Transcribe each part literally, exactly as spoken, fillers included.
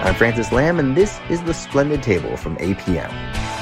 I'm Francis Lam, and this is The Splendid Table from A P M.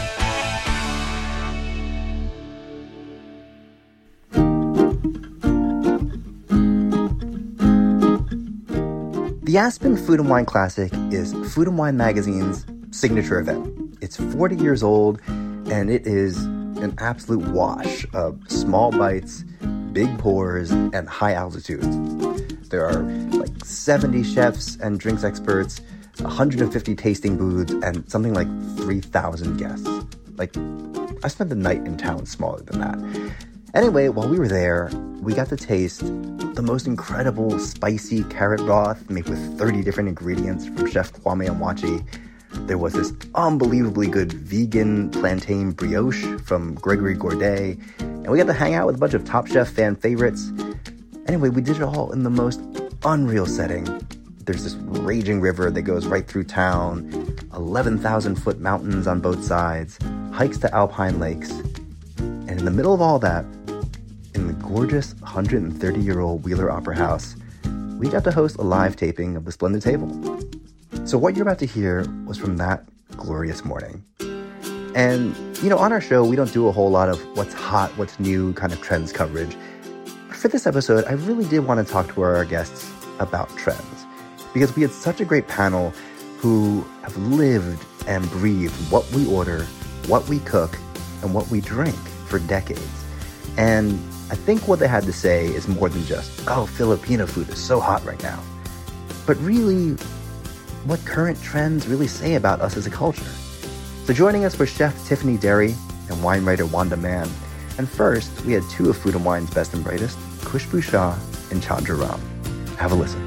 The Aspen Food and Wine Classic is Food and Wine Magazine's signature event. It's forty years old, and it is an absolute wash of small bites, big pours, and high altitudes. There are like seventy chefs and drinks experts, one hundred fifty tasting booths, and something like three thousand guests. Like, I spent the night in towns smaller than that. Anyway, while we were there, we got to taste the most incredible spicy carrot broth made with thirty different ingredients from Chef Kwame Onwuachi. There was this unbelievably good vegan plantain brioche from Gregory Gourdet, and we got to hang out with a bunch of Top Chef fan favorites. Anyway, we did it all in the most unreal setting. There's this raging river that goes right through town, eleven thousand foot mountains on both sides, hikes to alpine lakes, and in the middle of all that, in the gorgeous one hundred thirty-year-old Wheeler Opera House, we got to host a live taping of The Splendid Table. So what you're about to hear was from that glorious morning. And, you know, on our show, we don't do a whole lot of what's hot, what's new kind of trends coverage. But for this episode, I really did want to talk to our guests about trends, because we had such a great panel who have lived and breathed what we order, what we cook, and what we drink for decades. And I think what they had to say is more than just, oh, Filipino food is so hot right now, but really what current trends really say about us as a culture. So joining us were Chef Tiffany Derry and wine writer Wanda Mann. And first, we had two of Food and Wine's best and brightest, Khushbu Shah and Chandra Ram. Have a listen.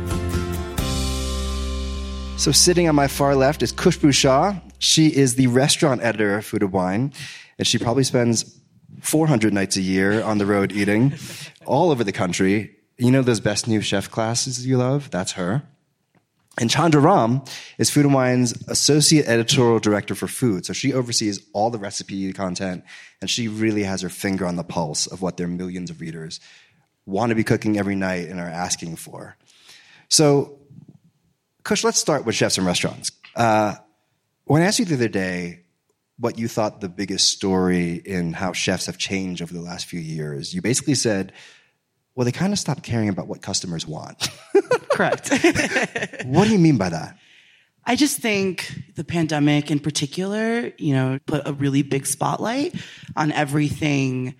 So sitting on my far left is Khushbu Shah. She is the restaurant editor of Food and Wine, and she probably spends four hundred nights a year on the road eating all over the country. You know those best new chef classes you love? That's her. And Chandra Ram is Food and Wine's associate editorial director for food. So she oversees all the recipe content, and she really has her finger on the pulse of what their millions of readers want to be cooking every night and are asking for. So, Kush, let's start with chefs and restaurants. Uh, when I asked you the other day what you thought the biggest story in how chefs have changed over the last few years, you basically said, well, they kind of stopped caring about what customers want. Correct. What do you mean by that? I just think the pandemic in particular, you know, put a really big spotlight on everything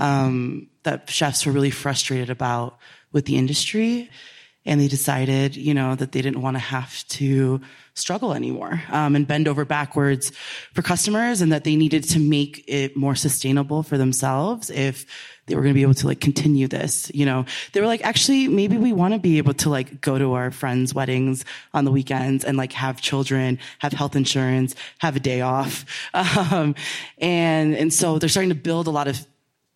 um, that chefs were really frustrated about with the industry. And they decided, you know, that they didn't want to have to struggle anymore um, and bend over backwards for customers, and that they needed to make it more sustainable for themselves if they were going to be able to like continue this. You know, they were like, actually, maybe we want to be able to like go to our friends' weddings on the weekends and like have children, have health insurance, have a day off. Um, and, and so they're starting to build a lot of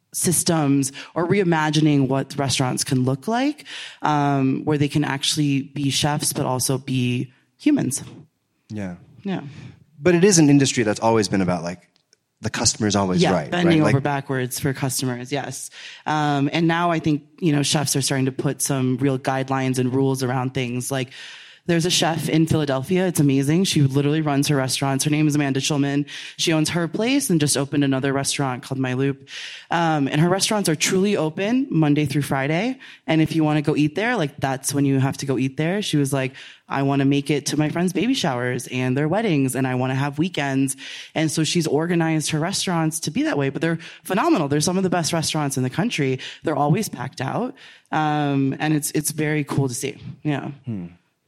systems or reimagining what restaurants can look like, um, where they can actually be chefs, but also be humans. Yeah. Yeah. But it is an industry that's always been about like, the customer's always yeah, right. bending right? over like, backwards for customers, yes. Um, and now I think, you know, chefs are starting to put some real guidelines and rules around things. Like, there's a chef in Philadelphia. It's amazing. She literally runs her restaurants. Her name is Amanda Schulman. She owns her place and just opened another restaurant called My Loop. Um, and her restaurants are truly open Monday through Friday. And if you want to go eat there, like that's when you have to go eat there. She was like, I want to make it to my friends' baby showers and their weddings, and I want to have weekends. And so she's organized her restaurants to be that way, but they're phenomenal. They're some of the best restaurants in the country. They're always packed out. Um, and it's, it's very cool to see. Yeah. Hmm.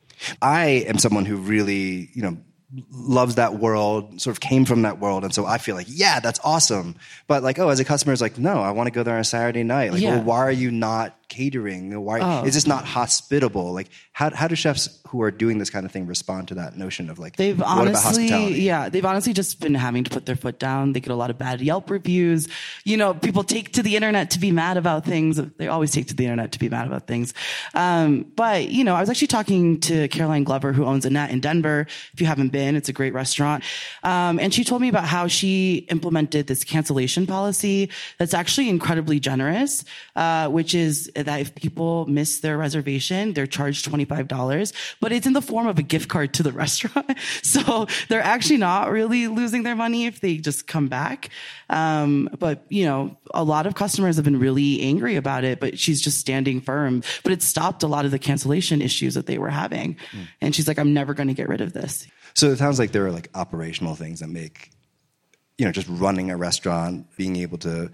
I am someone who really, you know, loves that world, sort of came from that world. And so I feel like, yeah, that's awesome. But like, oh, as a customer, it's like, no, I want to go there on a Saturday night. Like, yeah. well, why are you not catering? Why oh. is this not hospitable? Like, how how do chefs who are doing this kind of thing respond to that notion of like, they've what honestly, about hospitality? Yeah, they've honestly just been having to put their foot down. They get a lot of bad Yelp reviews. You know, people take to the internet to be mad about things. They always take to the internet to be mad about things. Um, but, you know, I was actually talking to Caroline Glover, who owns Annette in Denver. If you haven't been, it's a great restaurant. Um, and she told me about how she implemented this cancellation policy that's actually incredibly generous, uh, which is that if people miss their reservation, they're charged twenty-five dollars, but it's in the form of a gift card to the restaurant. So they're actually not really losing their money if they just come back. Um, but, you know, a lot of customers have been really angry about it, but she's just standing firm. But it stopped a lot of the cancellation issues that they were having. Mm. And she's like, I'm never going to get rid of this. So it sounds like there are like operational things that make, you know, just running a restaurant, being able to,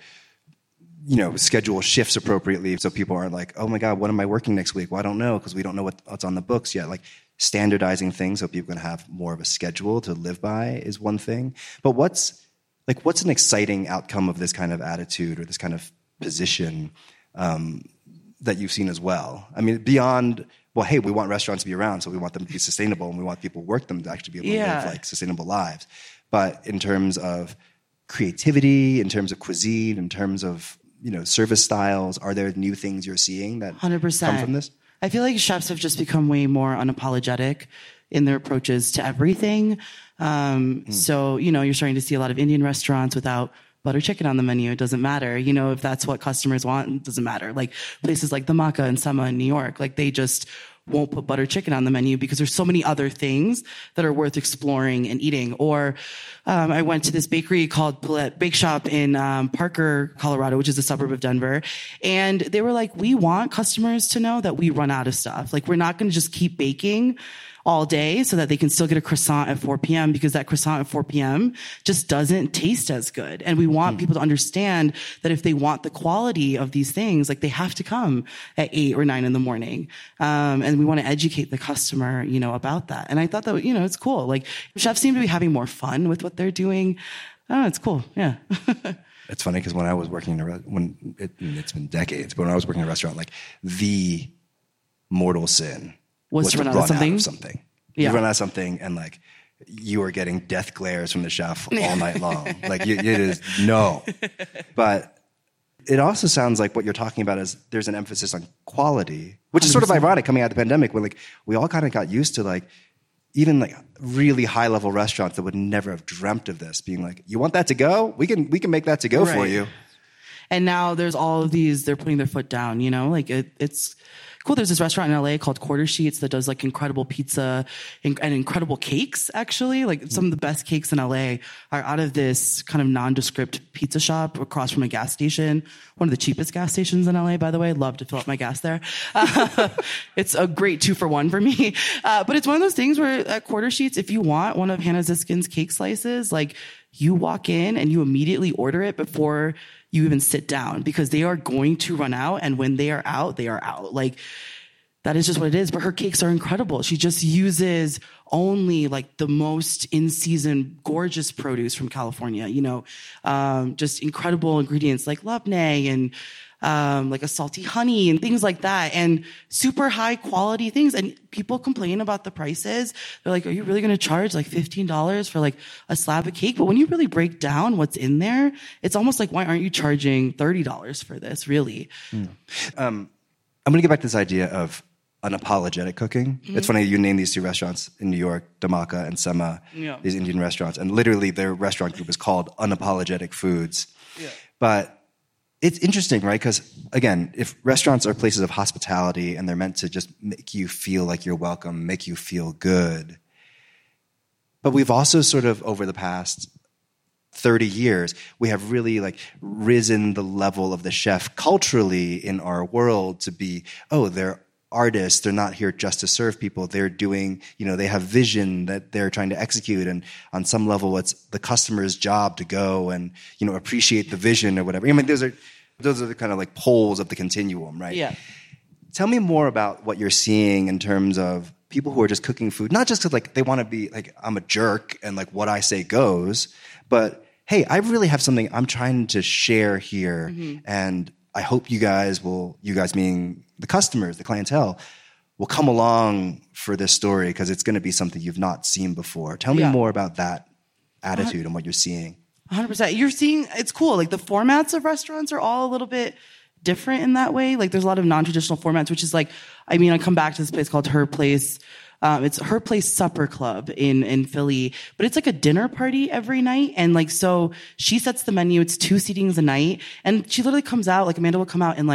you know, schedule shifts appropriately so people aren't like, oh my God, what am I working next week? Well, I don't know because we don't know what, what's on the books yet. Like standardizing things so people can have more of a schedule to live by is one thing. But what's like, what's an exciting outcome of this kind of attitude or this kind of position um, that you've seen as well? I mean, beyond, well, hey, we want restaurants to be around, so we want them to be sustainable and we want people who work them to actually be able yeah. to live like sustainable lives. But in terms of creativity, in terms of cuisine, in terms of, you know, service styles, are there new things you're seeing that one hundred percent come from this? I feel like chefs have just become way more unapologetic in their approaches to everything. Um, mm. So, you know, you're starting to see a lot of Indian restaurants without butter chicken on the menu. It doesn't matter. You know, if that's what customers want, it doesn't matter. Like places like the Maca and Sama in New York, like they just won't put butter chicken on the menu because there's so many other things that are worth exploring and eating. Or um, I went to this bakery called Palette Bake Shop in um, Parker, Colorado, which is a suburb of Denver. And they were like, we want customers to know that we run out of stuff. Like we're not going to just keep baking all day so that they can still get a croissant at four p.m. because that croissant at four p.m. just doesn't taste as good. And we want mm. people to understand that if they want the quality of these things, like they have to come at eight or nine in the morning. Um, and we want to educate the customer, you know, about that. And I thought that, you know, it's cool. Like chefs seem to be having more fun with what they're doing. Oh, it's cool. Yeah. It's funny because when I was working in a re- when it, it's been decades, but when I was working in a restaurant, like the mortal sin was, was to run, out, of something. out of something. Yeah. You run out of something, and like you are getting death glares from the chef all night long. Like you, it is no. But it also sounds like what you're talking about is there's an emphasis on quality, which is sort of ironic coming out of the pandemic when like we all kind of got used to like even like really high level restaurants that would never have dreamt of this being like, you want that to go? We can we can make that to go right. for you. And now there's all of these, they're putting their foot down, you know, like it, it's cool. There's this restaurant in L A called Quarter Sheets that does like incredible pizza and, and incredible cakes, actually. Like some of the best cakes in L A are out of this kind of nondescript pizza shop across from a gas station. One of the cheapest gas stations in L A, by the way. Love to fill up my gas there. Uh, it's a great two for one for me. Uh, but it's one of those things where at Quarter Sheets, if you want one of Hannah Ziskin's cake slices, like you walk in and you immediately order it before you even sit down because they are going to run out. And when they are out, they are out. Like that is just what it is. But her cakes are incredible. She just uses only like the most in season, gorgeous produce from California, you know, um, just incredible ingredients like labneh and, um, like a salty honey and things like that and super high quality things. And people complain about the prices. They're like, are you really going to charge like fifteen dollars for like a slab of cake? But when you really break down what's in there, it's almost like, why aren't you charging thirty dollars for this really? Mm. Um, I'm going to get back to this idea of unapologetic cooking. Mm-hmm. It's funny you name these two restaurants in New York, Dhamaka and Sema, yeah. these Indian restaurants. And literally their restaurant group is called Unapologetic Foods. Yeah. But it's interesting, right? Because, again, if restaurants are places of hospitality and they're meant to just make you feel like you're welcome, make you feel good. But we've also sort of, over the past thirty years, we have really like risen the level of the chef culturally in our world to be, oh, they're artists. They're not here just to serve people. They're doing, you know, they have vision that they're trying to execute. And on some level, it's the customer's job to go and, you know, appreciate the vision or whatever. I mean, those are, those are the kind of like poles of the continuum, right? Yeah. Tell me more about what you're seeing in terms of people who are just cooking food, not just because like they want to be like, I'm a jerk and like what I say goes, but hey, I really have something I'm trying to share here. Mm-hmm. And I hope you guys will, you guys meaning the customers, the clientele, will come along for this story because it's going to be something you've not seen before. Tell me yeah. more about that attitude and what you're seeing. one hundred percent. You're seeing, it's cool. Like the formats of restaurants are all a little bit different in that way. Like there's a lot of non-traditional formats, which is like, I mean, I come back to this place called Her Place. Um, it's Her Place Supper Club in, in Philly, but it's like a dinner party every night. And like, so she sets the menu. It's two seatings a night. And she literally comes out, like Amanda will come out in like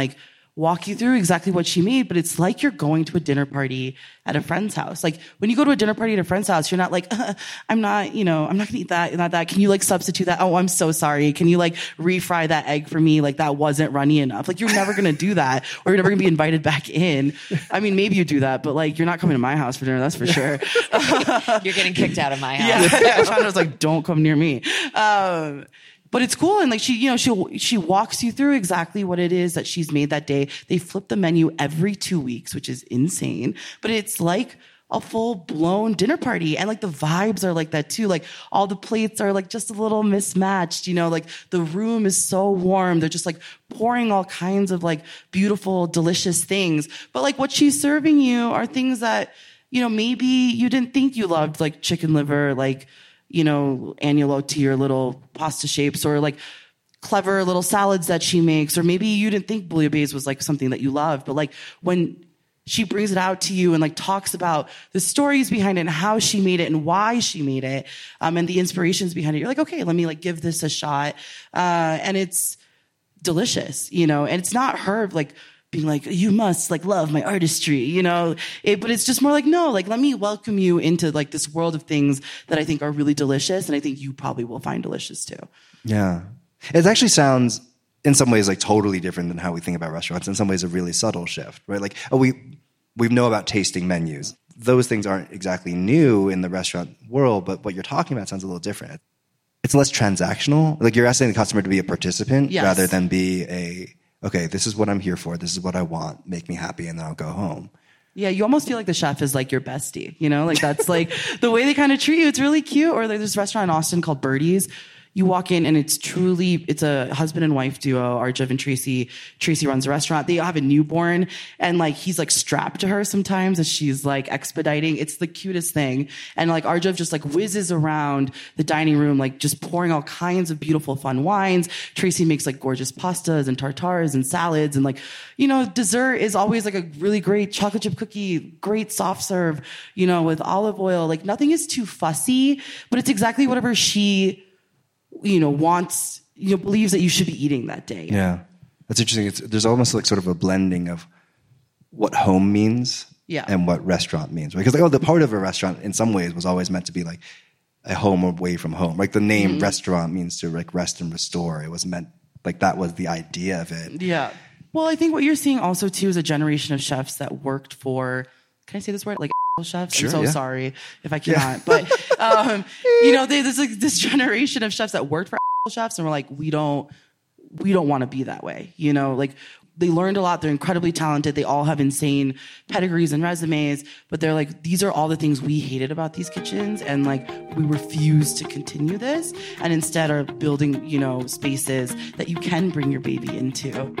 walk you through exactly what she made, but it's like you're going to a dinner party at a friend's house. Like when you go to a dinner party at a friend's house, you're not like, uh, I'm not, you know, I'm not gonna eat that, not that. Can you like substitute that? Oh, I'm so sorry. Can you like refry that egg for me? Like that wasn't runny enough. Like you're never gonna do that, or you're never gonna be invited back in. I mean, maybe you do that, but like you're not coming to my house for dinner, that's for sure. You're getting kicked out of my house. Yeah, yeah. Chandra's like, don't come near me. Um, But it's cool. And like she, you know, she, she walks you through exactly what it is that she's made that day. They flip the menu every two weeks, which is insane, but it's like a full blown dinner party. And like the vibes are like that too. Like all the plates are like just a little mismatched, you know, like the room is so warm. They're just like pouring all kinds of like beautiful, delicious things. But like what she's serving you are things that, you know, maybe you didn't think you loved, like chicken liver, like, you know, agnolotti or little pasta shapes, or like clever little salads that she makes. Or maybe you didn't think bouillabaisse was like something that you loved, but like when she brings it out to you and like talks about the stories behind it and how she made it and why she made it, um, and the inspirations behind it, you're like, okay, let me like give this a shot. Uh, and it's delicious, you know, and it's not her like being like, you must like love my artistry, you know, it, but it's just more like, no, like, let me welcome you into like this world of things that I think are really delicious. And I think you probably will find delicious too. Yeah. It actually sounds in some ways like totally different than how we think about restaurants. In some ways, a really subtle shift, right? Like, oh, we, we know about tasting menus. Those things aren't exactly new in the restaurant world, but what you're talking about sounds a little different. It's less transactional. Like you're asking the customer to be a participant Yes. rather than be a, okay, this is what I'm here for. This is what I want. Make me happy, and then I'll go home. Yeah, you almost feel like the chef is like your bestie, you know? Like that's like the way they kind of treat you. It's really cute. Or there's this restaurant in Austin called Birdie's. You walk in and it's truly, it's a husband and wife duo, Arjav and Tracy. Tracy runs the restaurant. They have a newborn and like he's like strapped to her sometimes as she's like expediting. It's the cutest thing. And like Arjav just like whizzes around the dining room, like just pouring all kinds of beautiful fun wines. Tracy makes like gorgeous pastas and tartars and salads. And like, you know, dessert is always like a really great chocolate chip cookie, great soft serve, you know, with olive oil. Like nothing is too fussy, but it's exactly whatever she, you know, wants, you know, believes that you should be eating that day. Yeah. That's interesting. It's, there's almost like sort of a blending of what home means Yeah. and what restaurant means. Because like, oh, the part of a restaurant in some ways was always meant to be like a home away from home. Like the name mm-hmm. restaurant means to like rest and restore. It was meant, like that was the idea of it. Yeah. Well, I think what you're seeing also too is a generation of chefs that worked for, can I say this word? Like chefs. Sure, I'm so yeah. sorry if I cannot, Yeah. but um, you know, they, there's like this generation of chefs that worked for chefs, and we're like, we don't, we don't want to be that way. You know, like they learned a lot. They're incredibly talented. They all have insane pedigrees and resumes, but they're like, these are all the things we hated about these kitchens, and like we refuse to continue this, and instead are building, you know, spaces that you can bring your baby into.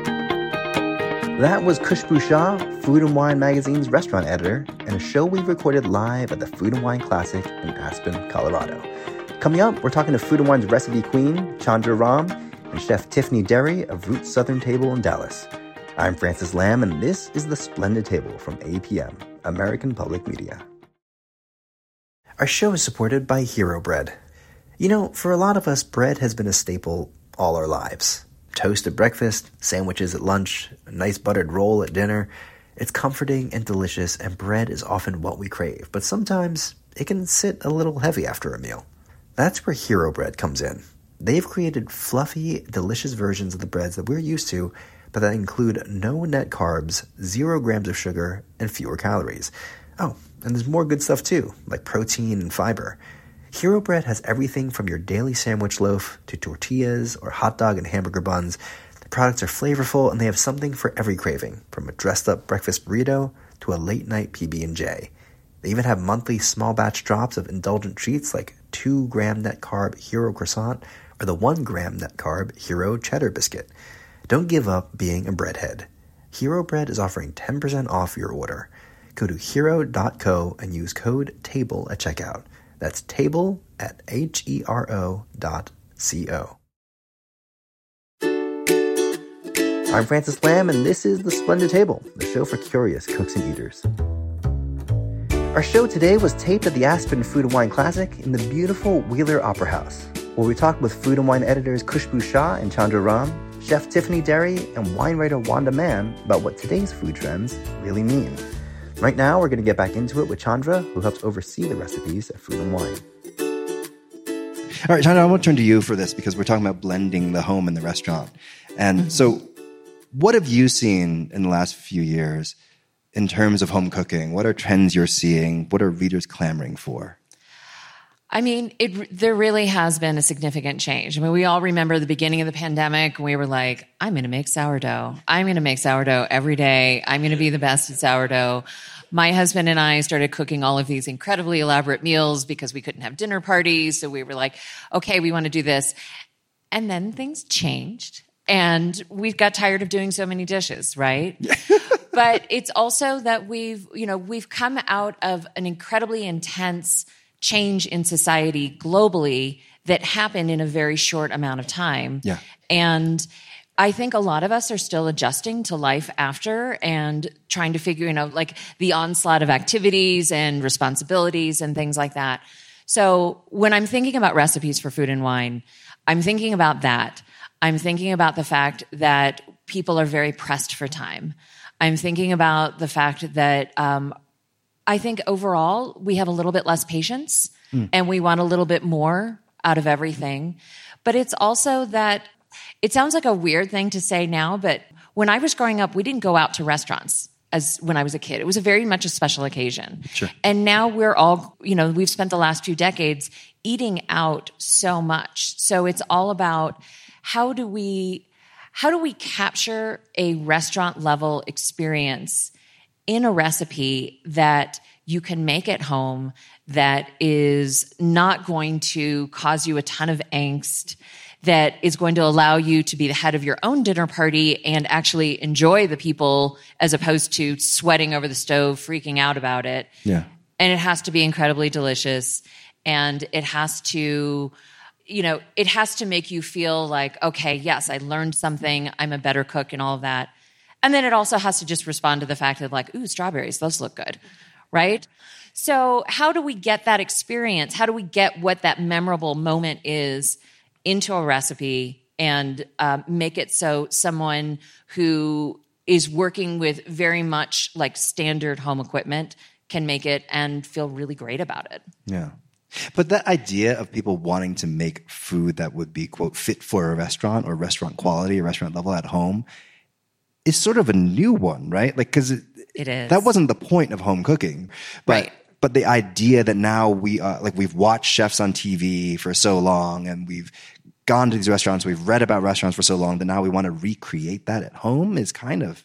That was Khushbu Shah, Food and Wine Magazine's restaurant editor, and a show we recorded live at the Food and Wine Classic in Aspen, Colorado. Coming up, we're talking to Food and Wine's recipe queen, Chandra Ram, and Chef Tiffany Derry of Roots Southern Table in Dallas. I'm Francis Lamb, and this is The Splendid Table from A P M, American Public Media. Our show is supported by Hero Bread. You know, for a lot of us, bread has been a staple all our lives. Toast at breakfast, sandwiches at lunch, a nice buttered roll at dinner. It's comforting and delicious, and bread is often what we crave. But sometimes it can sit a little heavy after a meal. That's where Hero Bread comes in. They've created fluffy, delicious versions of the breads that we're used to, but that include no net carbs, zero grams of sugar, and fewer calories. Oh, and there's more good stuff too, like protein and fiber. Hero Bread has everything from your daily sandwich loaf to tortillas or hot dog and hamburger buns. The products are flavorful, and they have something for every craving, from a dressed-up breakfast burrito to a late-night P B and J. They even have monthly small-batch drops of indulgent treats like two gram net carb Hero Croissant or the one gram net carb Hero Cheddar Biscuit. Don't give up being a breadhead. Hero Bread is offering ten percent off your order. Go to hero dot co and use code TABLE at checkout. That's table at H E R O dot C O. I'm Francis Lamb, and this is The Splendid Table, the show for curious cooks and eaters. Our show today was taped at the Aspen Food and Wine Classic in the beautiful Wheeler Opera House, where we talked with Food and Wine editors Khushbu Shah and Chandra Ram, Chef Tiffany Derry and wine writer Wanda Mann about what today's food trends really mean. Right now, we're going to get back into it with Chandra, who helps oversee the recipes at Food and Wine. All right, Chandra, I want to turn to you for this because we're talking about blending the home and the restaurant. And mm-hmm. so what have you seen in the last few years in terms of home cooking? What are trends you're seeing? What are readers clamoring for? I mean, it, there really has been a significant change. I mean, we all remember the beginning of the pandemic. We were like, I'm going to make sourdough. I'm going to make sourdough every day. I'm going to be the best at sourdough. My husband and I started cooking all of these incredibly elaborate meals because we couldn't have dinner parties. So we were like, okay, we want to do this. And then things changed. And we got tired of doing so many dishes, right? But it's also that we've, you know, we've come out of an incredibly intense change in society globally that happened in a very short amount of time. Yeah. And I think a lot of us are still adjusting to life after and trying to figure, you know, like the onslaught of activities and responsibilities and things like that. So when I'm thinking about recipes for Food and Wine, I'm thinking about that. I'm thinking about the fact that people are very pressed for time. I'm thinking about the fact that um, I think overall we have a little bit less patience mm. and we want a little bit more out of everything. But it's also that it sounds like a weird thing to say now, but when I was growing up, we didn't go out to restaurants as when I was a kid. It was a very much a special occasion. Sure. And now we're all, you know, we've spent the last few decades eating out so much. So it's all about how do we how do we capture a restaurant level experience in a recipe that you can make at home that is not going to cause you a ton of angst, that is going to allow you to be the head of your own dinner party and actually enjoy the people as opposed to sweating over the stove, freaking out about it. Yeah. And it has to be incredibly delicious. And it has to, you know, it has to make you feel like, okay, yes, I learned something. I'm a better cook and all of that. And then it also has to just respond to the fact that like, ooh, strawberries, those look good, right? So how do we get that experience? How do we get what that memorable moment is into a recipe and uh, make it so someone who is working with very much like standard home equipment can make it and feel really great about it? Yeah. But that idea of people wanting to make food that would be, quote, fit for a restaurant or restaurant quality or restaurant level at home is sort of a new one, right? Like, because it, it is. That wasn't the point of home cooking. But, right. But the idea that now we, uh, like we've watched chefs on T V for so long and we've gone to these restaurants, we've read about restaurants for so long that now we want to recreate that at home is kind of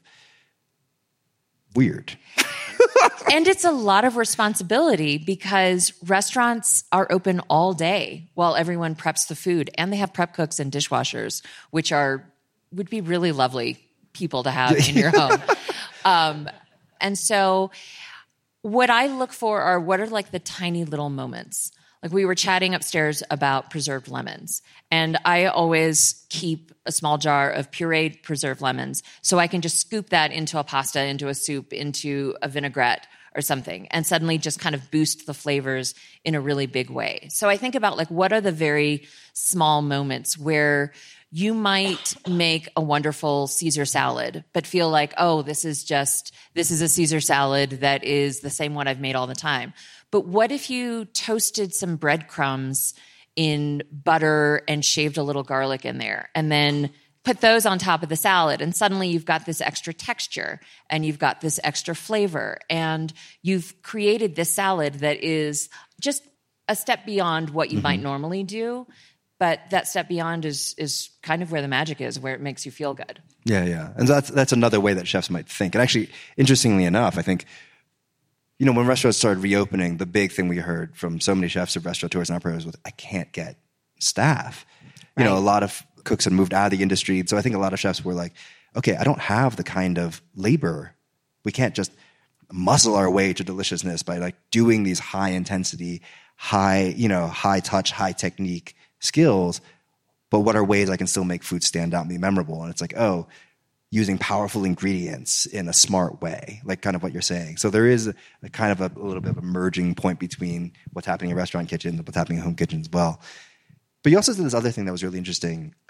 weird. And it's a lot of responsibility because restaurants are open all day while everyone preps the food, and they have prep cooks and dishwashers, which are would be really lovely people to have in your home. Um, and so what I look for are what are like the tiny little moments. Like we were chatting upstairs about preserved lemons, and I always keep a small jar of pureed preserved lemons so I can just scoop that into a pasta, into a soup, into a vinaigrette or something, and suddenly just kind of boost the flavors in a really big way. So I think about like what are the very small moments where you might make a wonderful Caesar salad, but feel like, oh, this is just, this is a Caesar salad that is the same one I've made all the time. But what if you toasted some breadcrumbs in butter and shaved a little garlic in there and then put those on top of the salad, and suddenly you've got this extra texture and you've got this extra flavor and you've created this salad that is just a step beyond what you mm-hmm. might normally do. But that step beyond is is kind of where the magic is, where it makes you feel good. Yeah, yeah. And that's that's another way that chefs might think. And actually, interestingly enough, I think, you know, when restaurants started reopening, the big thing we heard from so many chefs and restaurateurs and operators was, I can't get staff. You right. know, a lot of cooks had moved out of the industry. So I think a lot of chefs were like, okay, I don't have the kind of labor. We can't just muscle our way to deliciousness by like doing these high intensity, high, you know, high touch, high technique skills. But what are ways I can still make food stand out and be memorable? And it's like, oh, using powerful ingredients in a smart way, like kind of what you're saying. So there is a, a kind of a, a little bit of a merging point between what's happening in restaurant kitchens and what's happening in home kitchens as well. But you also did this other thing that was really interesting.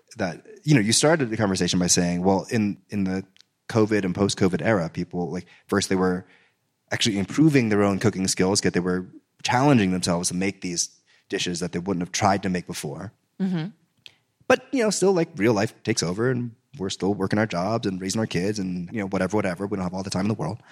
that, you know, you started the conversation by saying, well, in, in the COVID and post-COVID era, people like first they were actually improving their own cooking skills because they were challenging themselves to make these dishes that they wouldn't have tried to make before. Mm-hmm. But, you know, still like real life takes over and we're still working our jobs and raising our kids and, you know, whatever, whatever. We don't have all the time in the world.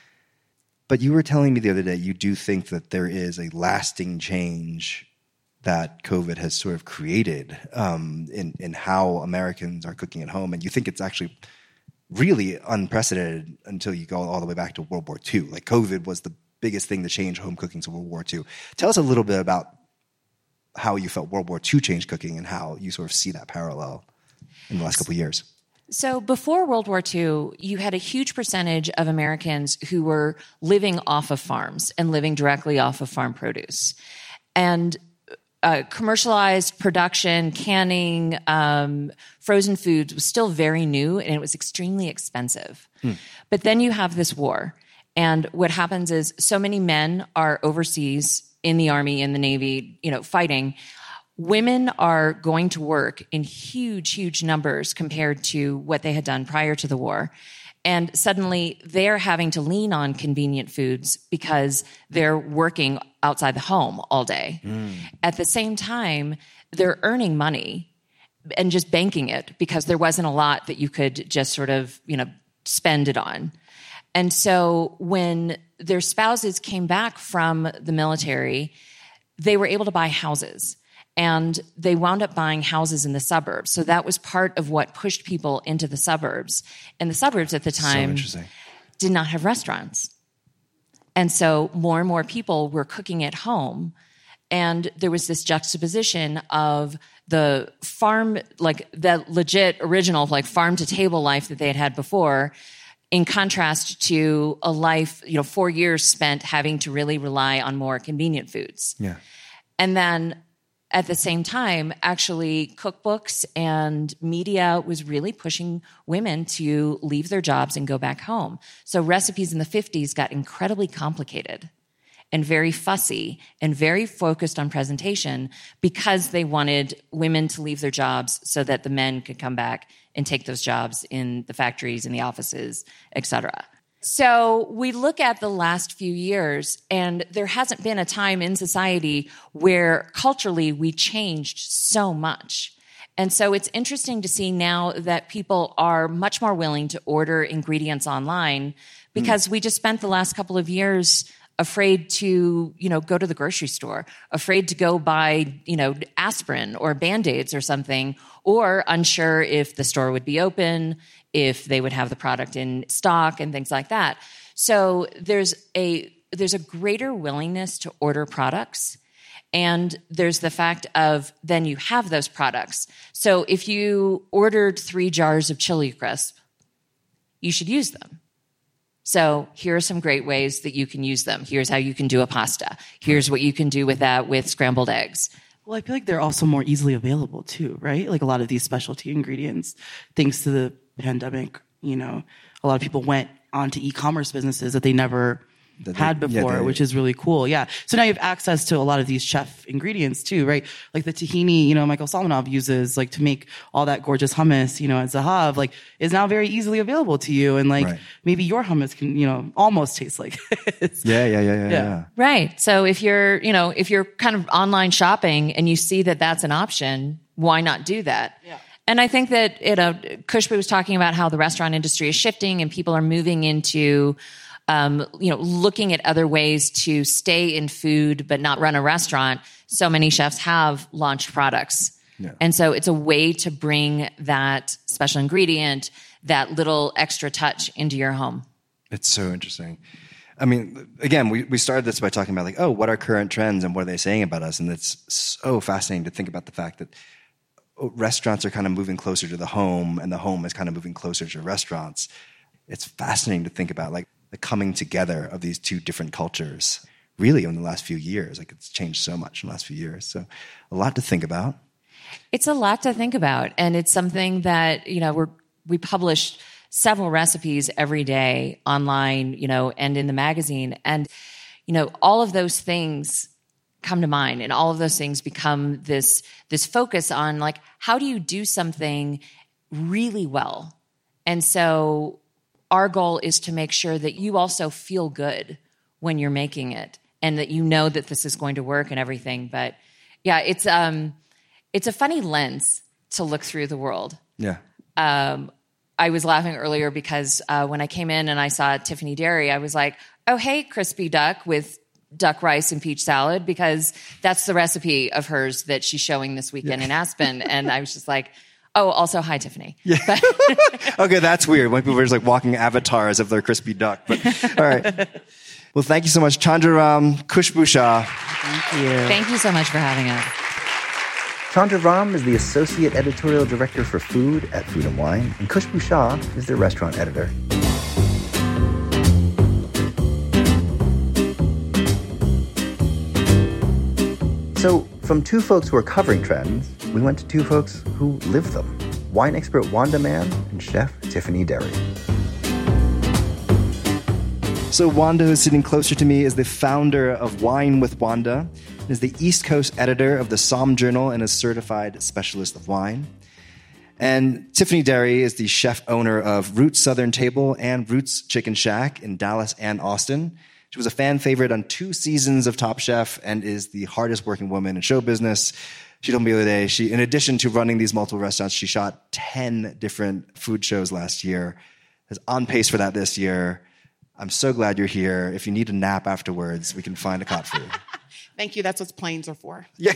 But you were telling me the other day, you do think that there is a lasting change that COVID has sort of created um, in, in how Americans are cooking at home. And you think it's actually really unprecedented until you go all the way back to World War Two. Like COVID was the biggest thing to change home cooking to World War Two. Tell us a little bit about how you felt World War Two changed cooking and how you sort of see that parallel in the last couple of years. So before World War Two, you had a huge percentage of Americans who were living off of farms and living directly off of farm produce. And uh, commercialized production, canning, um, frozen foods was still very new and it was extremely expensive. Hmm. But then you have this war. And what happens is so many men are overseas in the Army, in the Navy, you know, fighting. Women are going to work in huge, huge numbers compared to what they had done prior to the war. And suddenly they're having to lean on convenient foods because they're working outside the home all day. Mm. At the same time, they're earning money and just banking it because there wasn't a lot that you could just sort of, you know, spend it on. And so when their spouses came back from the military, they were able to buy houses. And they wound up buying houses in the suburbs. So that was part of what pushed people into the suburbs. And the suburbs at the time so did not have restaurants. And so more and more people were cooking at home. And there was this juxtaposition of the farm, like the legit original, like farm to table life that they had had before, in contrast to a life, you know, four years spent having to really rely on more convenient foods. Yeah. And then at the same time, actually, cookbooks and media was really pushing women to leave their jobs and go back home. So recipes in the fifties got incredibly complicated and very fussy and very focused on presentation because they wanted women to leave their jobs so that the men could come back and take those jobs in the factories, in the offices, et cetera. So we look at the last few years, and there hasn't been a time in society where culturally we changed so much. And so it's interesting to see now that people are much more willing to order ingredients online because mm. we just spent the last couple of years afraid to, you know, go to the grocery store, afraid to go buy, you know, aspirin or Band-Aids or something, or unsure if the store would be open, if they would have the product in stock and things like that. So there's a there's a greater willingness to order products. And there's the fact of then you have those products. So if you ordered three jars of Chili Crisp, you should use them. So here are some great ways that you can use them. Here's how you can do a pasta. Here's what you can do with that with scrambled eggs. Well, I feel like they're also more easily available too, right? Like a lot of these specialty ingredients, thanks to the pandemic, you know, a lot of people went onto e-commerce businesses that they never that they, had before, yeah, they, which is really cool. Yeah. So now you have access to a lot of these chef ingredients too, right? Like the tahini, you know, Michael Solomonov uses like to make all that gorgeous hummus, you know, at Zahav, like is now very easily available to you. And like right. maybe your hummus can, you know, almost taste like it. Yeah, yeah, yeah, yeah, yeah, yeah. Right. So if you're, you know, if you're kind of online shopping and you see that that's an option, why not do that? Yeah. And I think that, you know, Khushbu was talking about how the restaurant industry is shifting and people are moving into, um, you know, looking at other ways to stay in food but not run a restaurant. So many chefs have launched products. Yeah. And so it's a way to bring that special ingredient, that little extra touch into your home. It's so interesting. I mean, again, we, we started this by talking about like, oh, what are current trends and what are they saying about us? And it's so fascinating to think about the fact that restaurants are kind of moving closer to the home and the home is kind of moving closer to restaurants. It's fascinating to think about like the coming together of these two different cultures really in the last few years. Like it's changed so much in the last few years. So a lot to think about. It's a lot to think about. And it's something that, you know, we're, we publish several recipes every day online, you know, and in the magazine. And, you know, all of those things come to mind, and all of those things become this this focus on like, how do you do something really well? And so our goal is to make sure that you also feel good when you're making it, and that you know that this is going to work and everything. But yeah, it's um it's a funny lens to look through the world. Yeah. Um, I was laughing earlier because uh, when I came in and I saw Tiffany Dairy, I was like, oh, hey, crispy duck with duck rice and peach salad, because that's the recipe of hers that she's showing this weekend yeah. in Aspen. And I was just like, oh, also, hi, Tiffany. Yeah. Okay, that's weird when people are just like walking avatars of their crispy duck. But all right. Well, thank you so much, Chandraram Khushbu Shah. Thank you. Thank you so much for having us. Chandraram is the Associate Editorial Director for Food at Food and Wine, and Khushbu Shah is their restaurant editor. So, from two folks who are covering trends, we went to two folks who live them. Wine expert Wanda Mann and chef Tiffany Dairy. So Wanda, who's sitting closer to me, is the founder of Wine with Wanda, and is the East Coast editor of the Somm Journal and a certified specialist of wine. And Tiffany Dairy is the chef owner of Roots Southern Table and Roots Chicken Shack in Dallas and Austin. She was a fan favorite on two seasons of Top Chef and is the hardest working woman in show business. She told me the other day, she, in addition to running these multiple restaurants, she shot ten different food shows last year. Is on pace for that this year. I'm so glad you're here. If you need a nap afterwards, we can find a cot for you. Thank you. That's what planes are for. Yeah.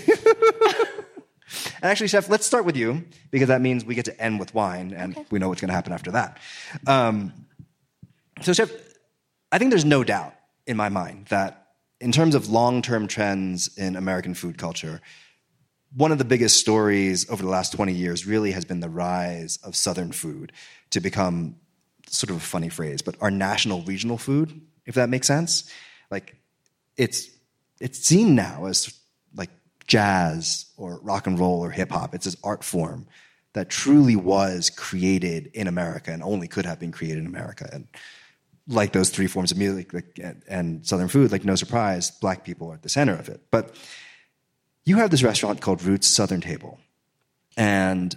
And actually, Chef, let's start with you, because that means we get to end with wine, and okay. we know what's going to happen after that. Um, so, Chef, I think there's no doubt in my mind that in terms of long-term trends in American food culture, one of the biggest stories over the last twenty years really has been the rise of Southern food to become sort of a funny phrase, but our national regional food, if that makes sense. Like, it's it's seen now as like jazz or rock and roll or hip-hop. It's this art form that truly was created in America and only could have been created in America. And like those three forms of music like, and Southern food, like no surprise, Black people are at the center of it. But you have this restaurant called Roots Southern Table. And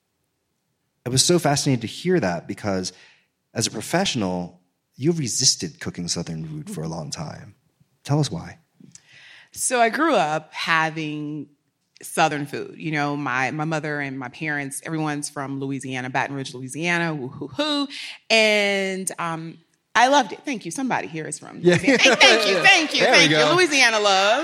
I was so fascinated to hear that because as a professional, you resisted cooking Southern food for a long time. Tell us why. So I grew up having Southern food. You know, my, my mother and my parents, everyone's from Louisiana, Baton Rouge, Louisiana, woo-hoo-hoo. And um, I loved it. Thank you. Somebody here is from Louisiana. Yeah. Thank you, thank you, there thank you. Louisiana love.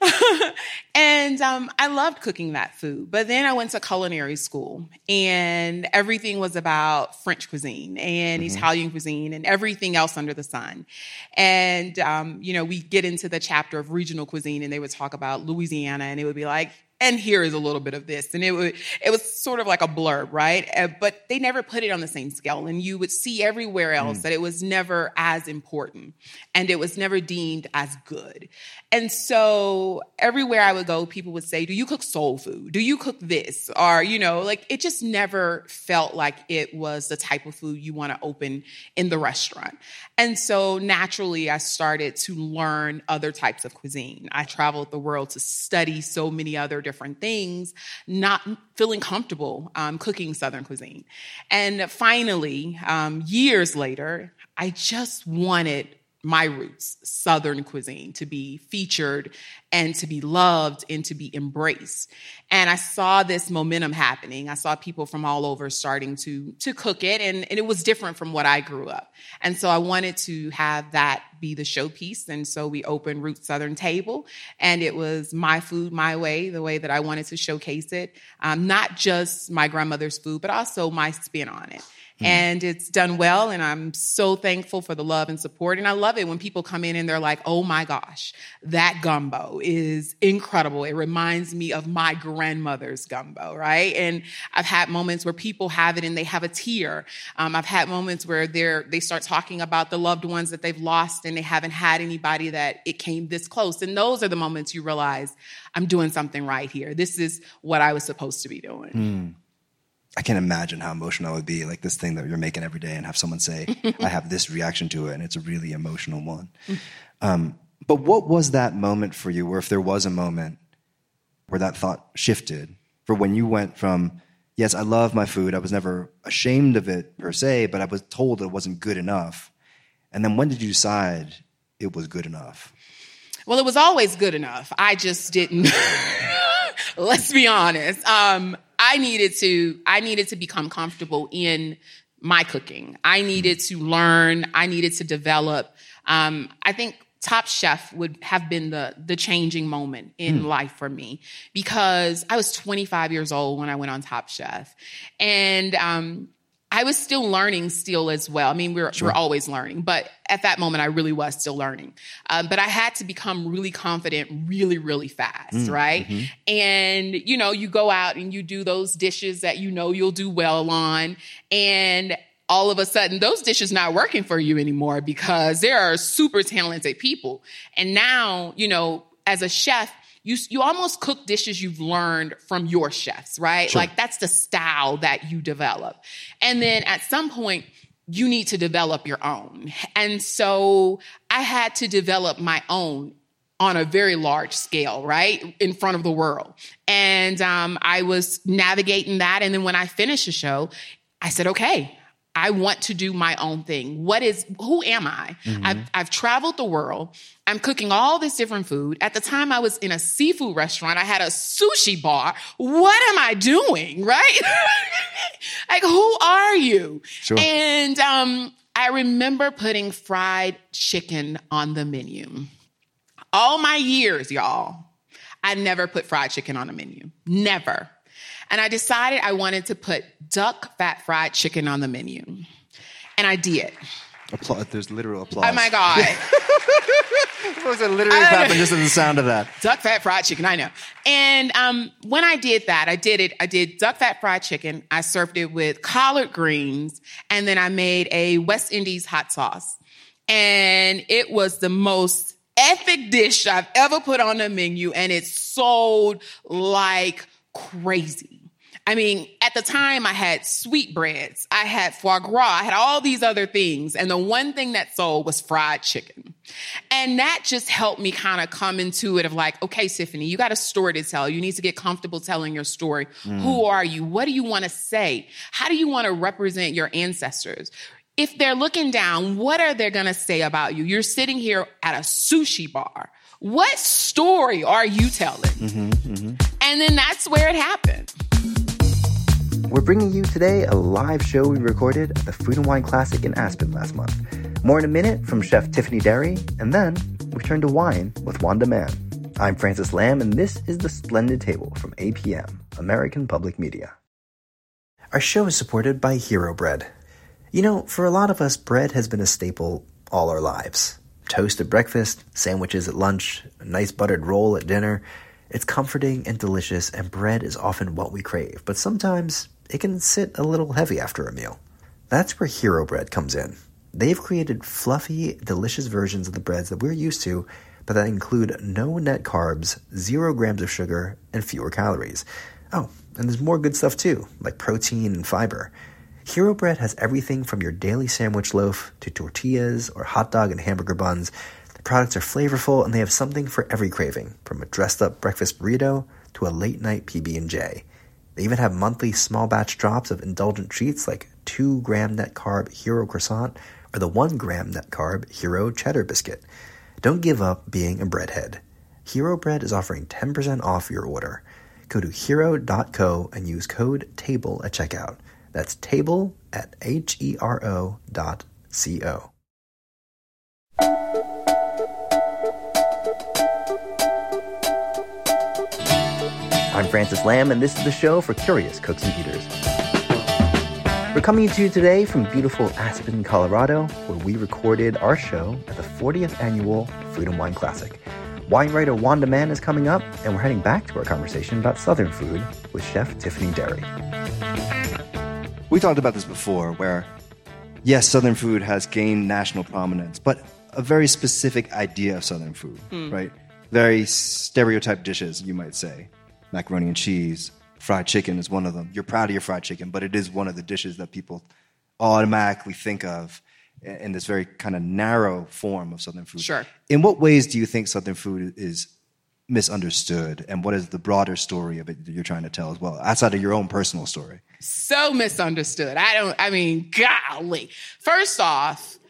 And um, I loved cooking that food. But then I went to culinary school, and everything was about French cuisine and mm-hmm. Italian cuisine and everything else under the sun. And, um, you know, we get into the chapter of regional cuisine, and they would talk about Louisiana, and it would be like, and here is a little bit of this. And it would, it was sort of like a blurb, right? Uh, but they never put it on the same scale. And you would see everywhere else mm. that it was never as important, and it was never deemed as good. And so everywhere I would go, people would say, do you cook soul food? Do you cook this? Or, you know, like it just never felt like it was the type of food you want to open in the restaurant. And so naturally, I started to learn other types of cuisine. I traveled the world to study so many other different things, not feeling comfortable um, cooking Southern cuisine. And finally, um, years later, I just wanted my roots, Southern cuisine, to be featured and to be loved and to be embraced. And I saw this momentum happening. I saw people from all over starting to, to cook it, and, and it was different from what I grew up. And so I wanted to have that be the showpiece. And so we opened Roots Southern Table, and it was my food, my way, the way that I wanted to showcase it. Um, not just my grandmother's food, but also my spin on it. And it's done well, and I'm so thankful for the love and support. And I love it when people come in and they're like, oh my gosh, that gumbo is incredible. It reminds me of my grandmother's gumbo, right? And I've had moments where people have it and they have a tear. Um, I've had moments where they're, they start talking about the loved ones that they've lost and they haven't had anybody that it came this close. And those are the moments you realize I'm doing something right here. This is what I was supposed to be doing. Mm. I can't imagine how emotional it would be, like this thing that you're making every day and have someone say, I have this reaction to it, and it's a really emotional one. Um, But what was that moment for you, or if there was a moment where that thought shifted, for when you went from, yes, I love my food, I was never ashamed of it per se, but I was told it wasn't good enough. And then when did you decide it was good enough? Well, it was always good enough. I just didn't. Let's be honest. Um, I needed to, I needed to become comfortable in my cooking. I needed to learn. I needed to develop. Um, I think Top Chef would have been the, the changing moment in mm. life for me, because I was twenty-five years old when I went on Top Chef. And, um, I was still learning still as well. I mean, we're, sure. we're always learning, but at that moment, I really was still learning. Um, but I had to become really confident really, really fast, mm, right? Mm-hmm. And, you know, you go out and you do those dishes that you know you'll do well on, and all of a sudden, those dishes not working for you anymore because there are super talented people. And now, you know, as a chef, You you almost cook dishes you've learned from your chefs, right? Sure. Like that's the style that you develop. And then at some point, you need to develop your own. And so I had to develop my own on a very large scale, right? In front of the world. And um, I was navigating that. And then when I finished the show, I said, okay, I want to do my own thing. What is, who am I? Mm-hmm. I've, I've traveled the world. I'm cooking all this different food. At the time I was in a seafood restaurant. I had a sushi bar. What am I doing? Right? Like, who are you? Sure. And, um, I remember putting fried chicken on the menu. All my years, y'all, I never put fried chicken on the menu. Never. And I decided I wanted to put duck fat fried chicken on the menu. And I did. Applause. There's literal applause. Oh, my God. What was it literally happened just in the sound of that? Duck fat fried chicken, I know. And um, when I did that, I did it. I did duck fat fried chicken. I served it with collard greens. And then I made a West Indies hot sauce. And it was the most epic dish I've ever put on the menu. And it sold like crazy. I mean, at the time I had sweetbreads, I had foie gras, I had all these other things. And the one thing that sold was fried chicken. And that just helped me kind of come into it of like, okay, Tiffany, you got a story to tell. You need to get comfortable telling your story. Mm. Who are you? What do you want to say? How do you want to represent your ancestors? If they're looking down, what are they going to say about you? You're sitting here at a sushi bar. What story are you telling? Mm-hmm, mm-hmm. And then that's where it happened. We're bringing you today a live show we recorded at the Food and Wine Classic in Aspen last month. More in a minute from Chef Tiffany Derry, and then we turn to wine with Wanda Mann. I'm Francis Lamb, and this is The Splendid Table from A P M, American Public Media. Our show is supported by Hero Bread. You know, for a lot of us, bread has been a staple all our lives. Toast at breakfast, sandwiches at lunch, a nice buttered roll at dinner. It's comforting and delicious, and bread is often what we crave. But sometimes it can sit a little heavy after a meal. That's where Hero Bread comes in. They've created fluffy, delicious versions of the breads that we're used to, but that include no net carbs, zero grams of sugar, and fewer calories. Oh, and there's more good stuff too, like protein and fiber. Hero Bread has everything from your daily sandwich loaf to tortillas or hot dog and hamburger buns. The products are flavorful, and they have something for every craving, from a dressed-up breakfast burrito to a late-night P B and J. They even have monthly small-batch drops of indulgent treats like two gram net carb Hero Croissant or the one gram net carb Hero Cheddar Biscuit. Don't give up being a breadhead. Hero Bread is offering ten percent off your order. Go to hero dot co and use code TABLE at checkout. That's TABLE at H E R O dot C O. I'm Francis Lamb, and this is the show for curious cooks and eaters. We're coming to you today from beautiful Aspen, Colorado, where we recorded our show at the fortieth Annual Food and Wine Classic. Wine writer Wanda Mann is coming up, and we're heading back to our conversation about Southern food with Chef Tiffany Derry. We talked about this before, where, yes, Southern food has gained national prominence, but a very specific idea of Southern food, mm. right? Very stereotyped dishes, you might say. Macaroni and cheese, fried chicken is one of them. You're proud of your fried chicken, but it is one of the dishes that people automatically think of. in this very kind of narrow form of Southern food. Sure. In what ways do you think Southern food is misunderstood, and what is the broader story of it that you're trying to tell as well, outside of your own personal story? So misunderstood. I don't, I mean, golly. First off,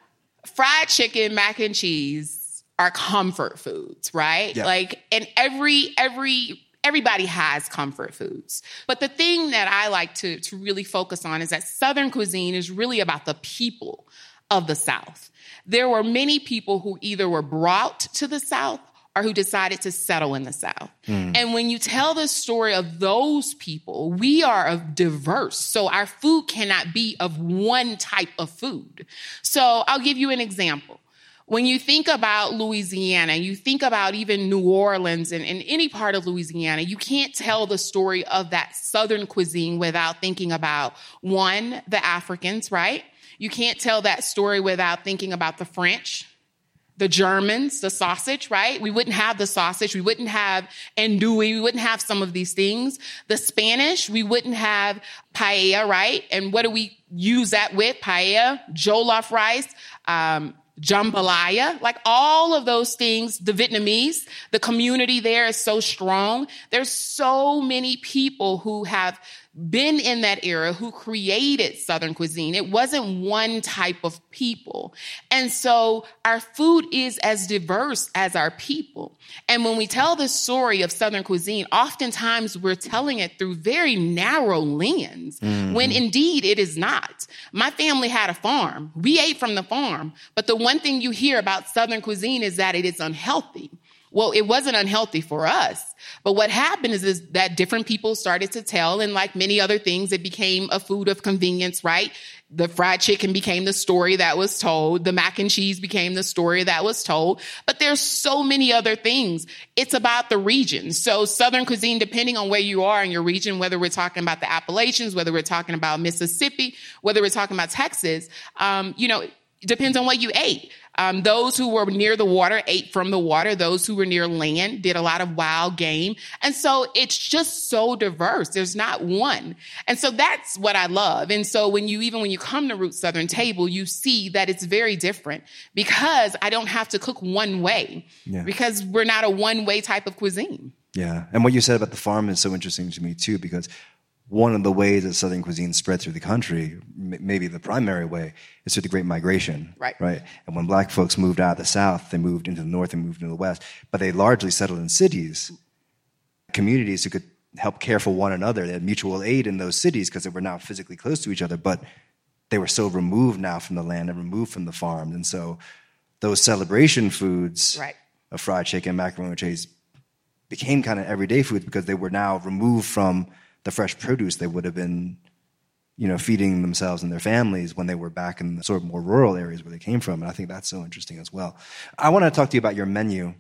fried chicken, mac and cheese are comfort foods, right? Yeah. Like, and every, every, everybody has comfort foods. But the thing that I like to, to really focus on is that Southern cuisine is really about the people of the South. There were many people who either were brought to the South or who decided to settle in the South. Mm. And when you tell the story of those people, we are of diverse. So our food cannot be of one type of food. So I'll give you an example. When you think about Louisiana, you think about even New Orleans and, and any part of Louisiana, you can't tell the story of that Southern cuisine without thinking about, one, the Africans, right? You can't tell that story without thinking about the French, the Germans, the sausage, right? We wouldn't have the sausage. We wouldn't have andouille. We wouldn't have some of these things. The Spanish, we wouldn't have paella, right? And what do we use that with? Paella, jollof rice, um, jambalaya, like all of those things. The Vietnamese, the community there is so strong. There's so many people who have been in that era who created Southern cuisine. It wasn't one type of people. And so our food is as diverse as our people. And when we tell the story of Southern cuisine, oftentimes we're telling it through very narrow lens, mm-hmm. when indeed it is not. My family had a farm. We ate from the farm. But the one thing you hear about Southern cuisine is that it is unhealthy. Well, it wasn't unhealthy for us. But what happened is, is that different people started to tell, and like many other things, it became a food of convenience, right? The fried chicken became the story that was told. The mac and cheese became the story that was told. But there's so many other things. It's about the region. So Southern cuisine, depending on where you are in your region, whether we're talking about the Appalachians, whether we're talking about Mississippi, whether we're talking about Texas, um, you know, it depends on what you ate. Um, those who were near the water ate from the water. Those who were near land did a lot of wild game. And so it's just so diverse. There's not one. And so that's what I love. And so when you, even when you come to Roots Southern Table, you see that it's very different because I don't have to cook one way, yeah. because we're not a one way type of cuisine. Yeah. And what you said about the farm is so interesting to me too, because one of the ways that Southern cuisine spread through the country, m- maybe the primary way, is through the Great Migration. Right. Right. And when black folks moved out of the South, they moved into the North and moved into the West. But they largely settled in cities, communities who could help care for one another. They had mutual aid in those cities because they were now physically close to each other, but they were so removed now from the land and removed from the farms. And so those celebration foods, right. of fried chicken, macaroni and cheese, became kind of everyday foods because they were now removed from the fresh produce they would have been, you know, feeding themselves and their families when they were back in the sort of more rural areas where they came from. And I think that's so interesting as well. I want to talk to you about your menu.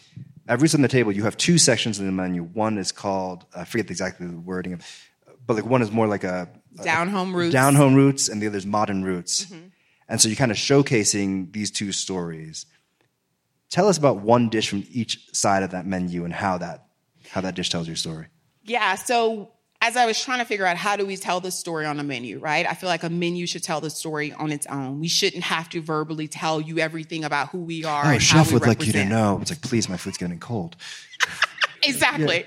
At Roots on the Table, you have two sections in the menu. One is called, I forget exactly the wording of, but like one is more like a down home roots, down home roots, and the other is modern roots. Mm-hmm. And so you're kind of showcasing these two stories. Tell us about one dish from each side of that menu and how that how that dish tells your story. Yeah, so as I was trying to figure out how do we tell the story on a menu, right? I feel like a menu should tell the story on its own. We shouldn't have to verbally tell you everything about who we are. Oh, and chef how we would represent. like you to know. It's like, please, my food's getting cold. Exactly. Yeah.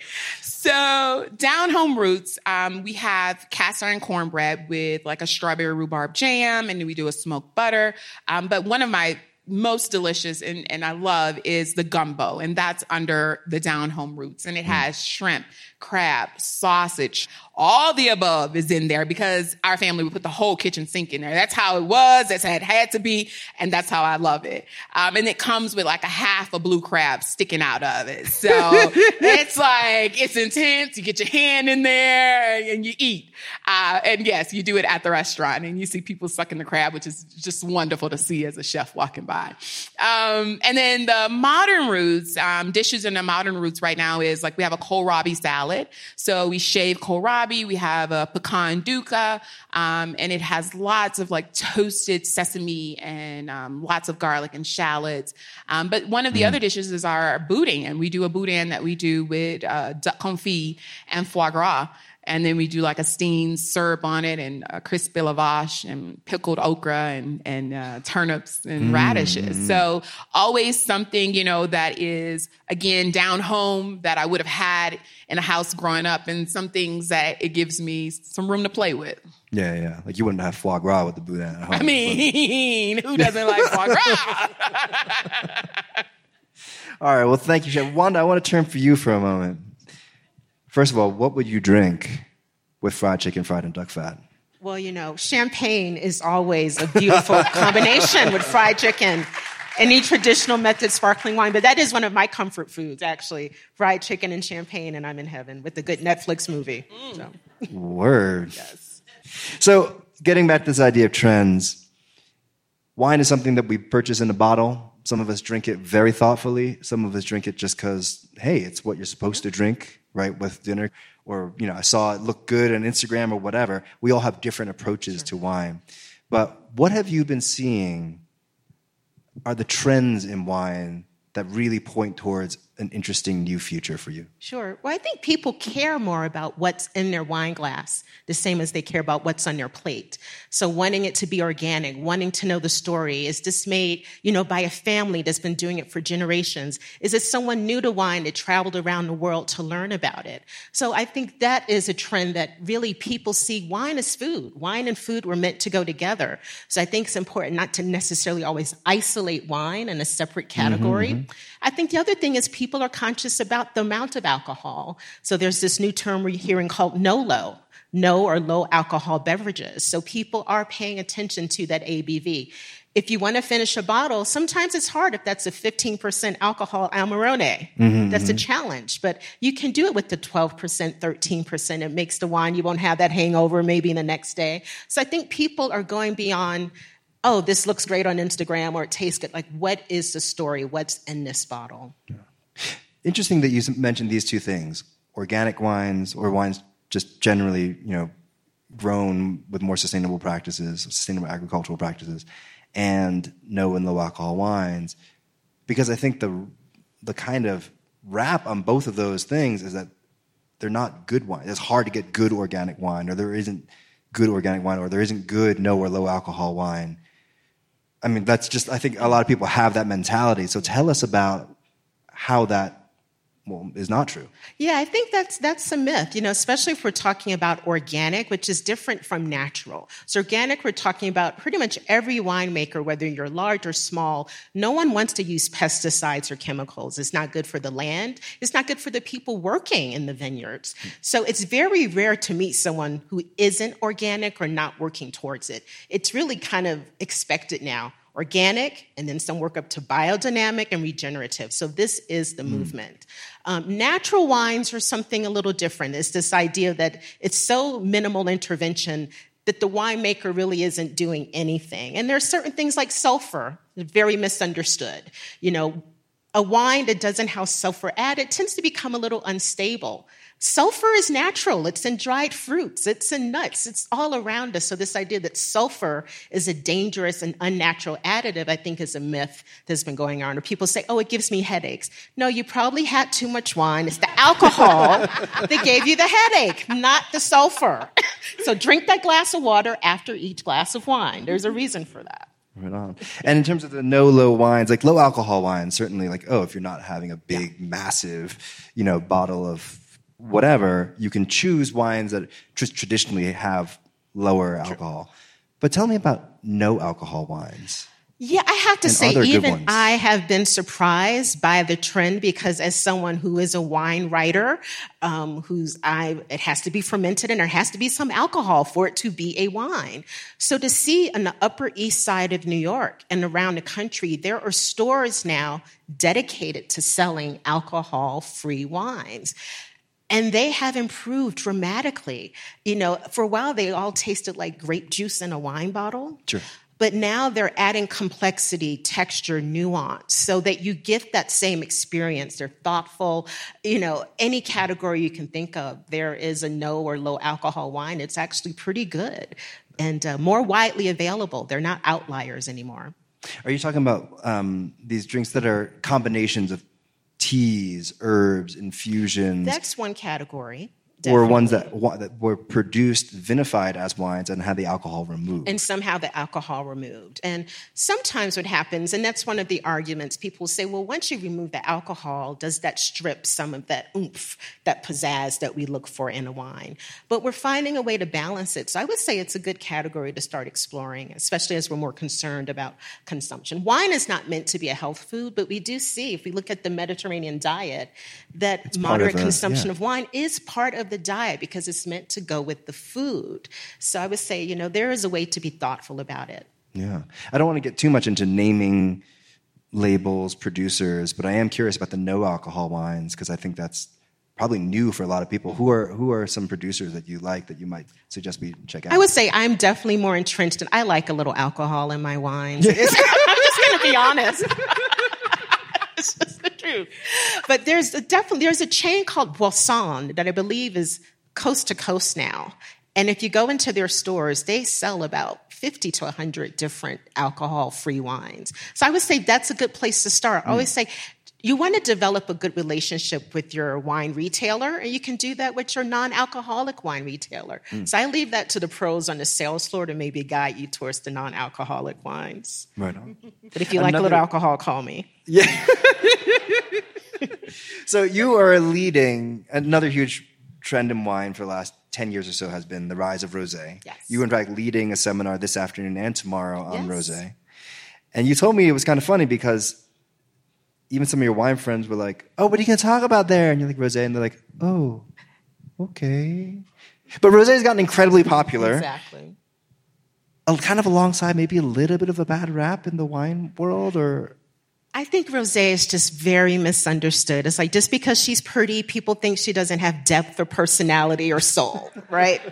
So down home roots, um, we have cast iron cornbread with like a strawberry rhubarb jam, and then we do a smoked butter. Um, but one of my most delicious and, and I love is the gumbo, and that's under the down home roots. And it has mm. shrimp, crab, sausage, all the above is in there because our family would put the whole kitchen sink in there. That's how it was. That's how it had to be. And that's how I love it. Um, and it comes with like a half a blue crab sticking out of it. So it's like, it's intense. You get your hand in there and you eat. Uh, and yes, you do it at the restaurant and you see people sucking the crab, which is just wonderful to see as a chef walking by. Um, and then the modern roots, um, dishes in the modern roots right now is like we have a kohlrabi salad. So we shave kohlrabi. We have a pecan dukkha, um, and it has lots of like toasted sesame and um, lots of garlic and shallots. Um, but one of the mm. other dishes is our boudin, and we do a boudin that we do with uh, duck confit and foie gras. And then we do like a steamed syrup on it and a crispy lavash and pickled okra and, and uh, turnips and mm. radishes. So always something, you know, that is, again, down home that I would have had in a house growing up, and some things that it gives me some room to play with. Yeah, yeah. Like you wouldn't have foie gras with the boudin at home. I mean, but... who doesn't like foie gras? All right. Well, thank you, Chef. Wanda, I want to turn for you for a moment. First of all, what would you drink with fried chicken fried in duck fat? Well, you know, champagne is always a beautiful combination with fried chicken. Any traditional method sparkling wine, but that is one of my comfort foods, actually. Fried chicken and champagne, and I'm in heaven with a good Netflix movie. Mm. So. Word. Yes. So, getting back to this idea of trends, wine is something that we purchase in a bottle. Some of us drink it very thoughtfully. Some of us drink it just because, hey, it's what you're supposed to drink, right, with dinner. Or, you know, I saw it look good on Instagram or whatever. We all have different approaches sure. to wine. But what have you been seeing are the trends in wine that really point towards an interesting new future for you? Sure. Well, I think people care more about what's in their wine glass, the same as they care about what's on their plate. So wanting it to be organic, wanting to know the story. Is this made, you know, by a family that's been doing it for generations? Is it someone new to wine that traveled around the world to learn about it? So I think that is a trend that really people see wine as food. Wine and food were meant to go together. So I think it's important not to necessarily always isolate wine in a separate category. Mm-hmm, mm-hmm. I think the other thing is people are conscious about the amount of alcohol. So there's this new term we're hearing called NOLO, no or low alcohol beverages. So people are paying attention to that A B V. If you want to finish a bottle, sometimes it's hard if that's a fifteen percent alcohol Amarone. Mm-hmm, that's mm-hmm. a challenge. But you can do it with the twelve percent, thirteen percent. It makes the wine. You won't have that hangover maybe the next day. So I think people are going beyond, oh, this looks great on Instagram or it tastes good. Like, what is the story? What's in this bottle? Yeah. Interesting that you mentioned these two things, organic wines or wines just generally, you know, grown with more sustainable practices, sustainable agricultural practices, and no and low alcohol wines. Because I think the the kind of rap on both of those things is that they're not good wine. It's hard to get good organic wine, or there isn't good organic wine, or there isn't good no or low alcohol wine. I mean, that's just, I think a lot of people have that mentality. So tell us about how that, well, is not true. Yeah, I think that's that's a myth, you know, especially if we're talking about organic, which is different from natural. So organic, we're talking about pretty much every winemaker, whether you're large or small. No one wants to use pesticides or chemicals. It's not good for the land. It's not good for the people working in the vineyards. So it's very rare to meet someone who isn't organic or not working towards it. It's really kind of expected now. Organic, and then some work up to biodynamic and regenerative. So this is the mm. movement. Um, natural wines are something a little different. It's this idea that it's so minimal intervention that the winemaker really isn't doing anything. And there are certain things like sulfur, very misunderstood. You know, a wine that doesn't have sulfur added tends to become a little unstable. Sulfur is natural. It's in dried fruits. It's in nuts. It's all around us. So this idea that sulfur is a dangerous and unnatural additive, I think, is a myth that's been going on. Or people say, oh, it gives me headaches. No, you probably had too much wine. It's the alcohol that gave you the headache, not the sulfur. So drink that glass of water after each glass of wine. There's a reason for that. Right on. And in terms of the no low wines, like low alcohol wines, certainly like, oh, if you're not having a big, yeah. massive, you know, bottle of whatever, you can choose wines that just traditionally have lower alcohol. True. But tell me about no alcohol wines. Yeah, I have to and say, even I have been surprised by the trend because as someone who is a wine writer, um, who's I, it has to be fermented and there has to be some alcohol for it to be a wine. So to see on the Upper East Side of New York and around the country, there are stores now dedicated to selling alcohol-free wines. And they have improved dramatically. You know, for a while, they all tasted like grape juice in a wine bottle. Sure. But now they're adding complexity, texture, nuance, so that you get that same experience. They're thoughtful. You know, any category you can think of, there is a no or low alcohol wine. It's actually pretty good and uh, more widely available. They're not outliers anymore. Are you talking about um, these drinks that are combinations of teas, herbs, infusions? That's one category. Or ones that, wa- that were produced, vinified as wines and had the alcohol removed. And somehow the alcohol removed. And sometimes what happens, and that's one of the arguments, people say, well, once you remove the alcohol, does that strip some of that oomph, that pizzazz that we look for in a wine? But we're finding a way to balance it. So I would say it's a good category to start exploring, especially as we're more concerned about consumption. Wine is not meant to be a health food, but we do see, if we look at the Mediterranean diet, that It's moderate part of the- consumption yeah. of wine is part of the diet because it's meant to go with the food. So I would say, you know, there is a way to be thoughtful about it. Yeah. I don't want to get too much into naming labels, producers, but I am curious about the no alcohol wines because I think that's probably new for a lot of people. Who are who are some producers that you like that you might suggest we check out? I would say I'm definitely more entrenched in, I like a little alcohol in my wines. I'm just going to be honest. It's just the truth. But there's a, definitely, there's a chain called Boisson that I believe is coast to coast now. And if you go into their stores, they sell about fifty to one hundred different alcohol-free wines. So I would say that's a good place to start. I always say, you want to develop a good relationship with your wine retailer, and you can do that with your non-alcoholic wine retailer. Mm. So I leave that to the pros on the sales floor to maybe guide you towards the non-alcoholic wines. Right on. But if you Another- like a little alcohol, call me. Yeah. So you are leading another huge trend in wine for the last ten years or so has been the rise of rosé. Yes. You, in fact, leading a seminar this afternoon and tomorrow on Yes. rosé. And you told me it was kind of funny because even some of your wine friends were like, oh, what are you going to talk about there? And you're like, rosé. And they're like, oh, okay. But rosé has gotten incredibly popular. Exactly. A, kind of alongside maybe a little bit of a bad rap in the wine world, or... I think rosé is just very misunderstood. It's like just because she's pretty, people think she doesn't have depth or personality or soul, right?